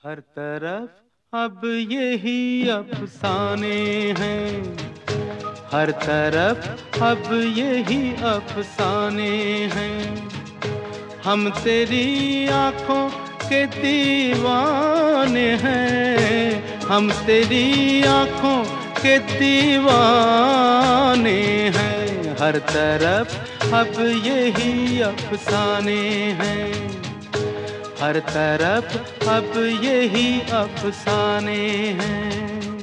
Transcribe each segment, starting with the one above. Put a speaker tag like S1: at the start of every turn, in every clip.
S1: हर तरफ अब यही अफसाने हैं, हर तरफ अब यही अफसाने हैं। हम तेरी आँखों के दीवाने हैं, हम तेरी आँखों के दीवाने हैं। हर तरफ अब यही अफसाने हैं, हर तरफ अब यही अफसाने हैं।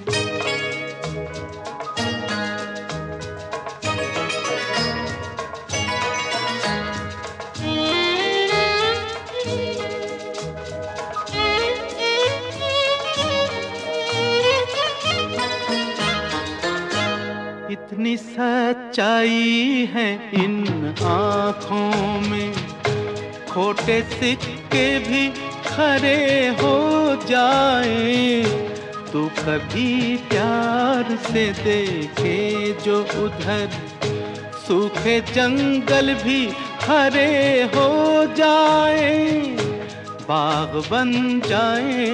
S1: इतनी सच्चाई है इन आँखों में, खोटे सिक्के भी खरे हो जाए। तू कभी प्यार से देखे जो उधर, सूखे जंगल भी हरे हो जाए, बाग बन जाए,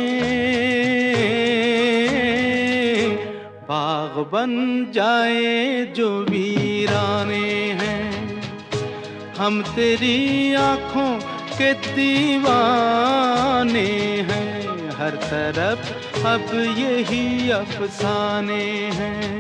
S1: बाग बन जाए जो वीराने हैं। हम तेरी आँखों के दीवाने हैं, हर तरफ अब यही अफसाने हैं।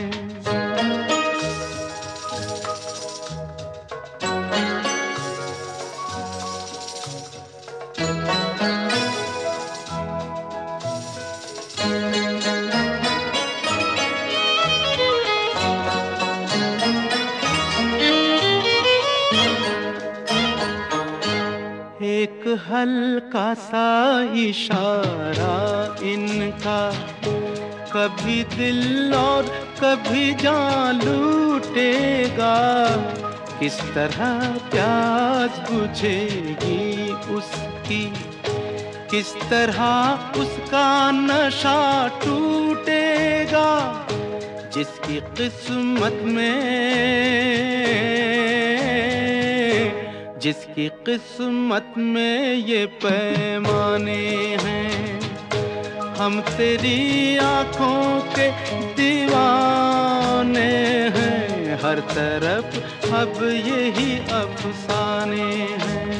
S1: एक हल्का सा इशारा इनका, कभी दिल और कभी जान लूटेगा। किस तरह प्यास बुझेगी उसकी, किस तरह उसका नशा टूटेगा। जिसकी किस्मत में, जिसकी किस्मत में ये पैमाने हैं। हम तेरी आँखों के दीवाने हैं, हर तरफ अब यही अफसाने हैं।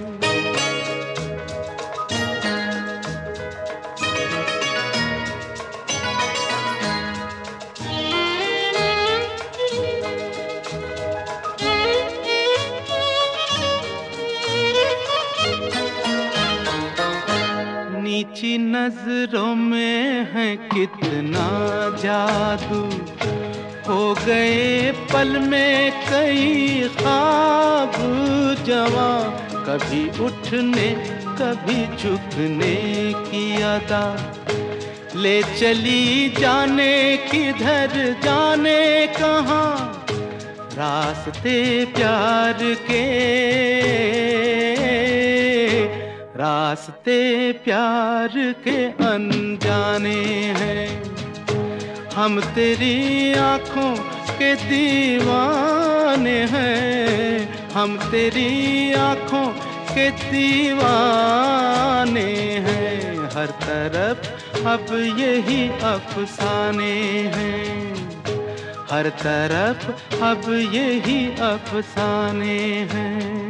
S1: नीची नजरों में है कितना जादू, हो गए पल में कई ख्वाब जवां। कभी उठने कभी झुकने की अदा, ले चली जाने किधर जाने कहाँ। रास्ते प्यार के, रास्ते प्यार के अनजाने हैं। हम तेरी आँखों के दीवाने हैं, हम तेरी आँखों के दीवाने हैं। हर तरफ अब यही अफसाने हैं, हर तरफ अब यही अफसाने हैं।